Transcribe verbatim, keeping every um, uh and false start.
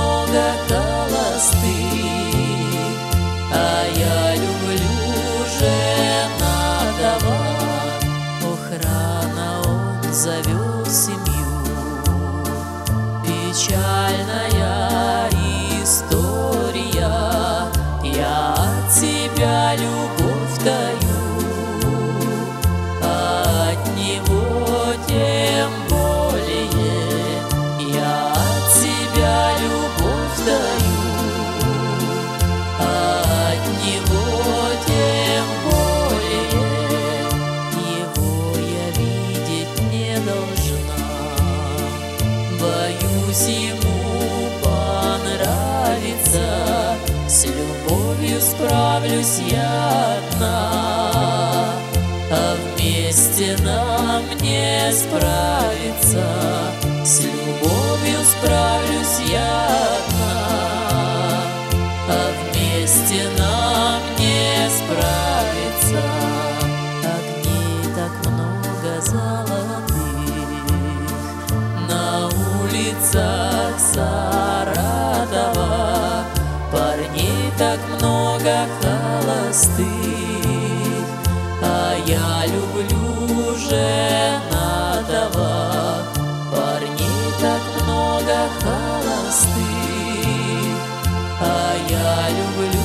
много холостых, а я люблю женатого. Ох, рано он завел семью, печальная история. Я от тебя любовь даю, а от него тем более. Я от тебя любовь даю, а от него тем более. Его я видеть не должна, боюсь ему понравится. С любовью справлюсь я одна, а вместе нам не справиться. С любовью справлюсь я одна, а вместе нам не справиться. Огней так много золотых на улицах Саратова, парней так много холостых, а я люблю женатого. Парней так много холостых, а я люблю